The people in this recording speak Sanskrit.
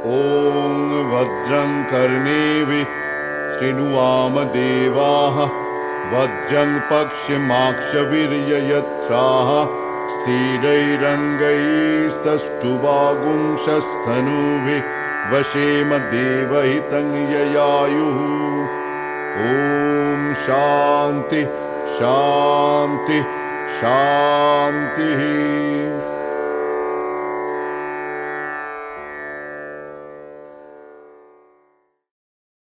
ॐ वज्रं कर्णेभिः शृणुयामदेवाः वज्रं पक्ष्यमाक्षवीर्ययत्राः स्थिरैरङ्गैस्तष्टुवागुंशस्तनूभिः वशेम देवहितं ययायुः। ॐ शान्ति शान्ति शान्तिः।